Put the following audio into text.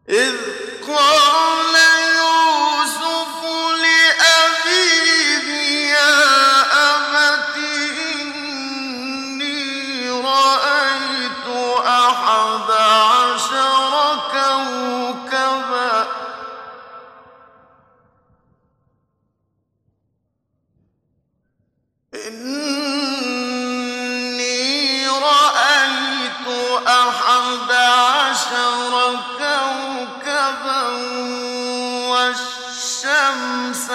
إذ قال يوسف لأبيه يا أبت إني رأيت أحد عشر كوكبا إني رأيت أحد عشر كوكبا والشمس